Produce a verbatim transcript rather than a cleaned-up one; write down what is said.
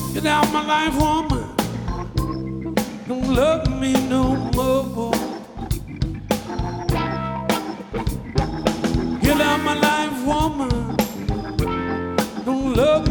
Get out my life, woman. Don't love me no more. Get out my life, woman. Don't love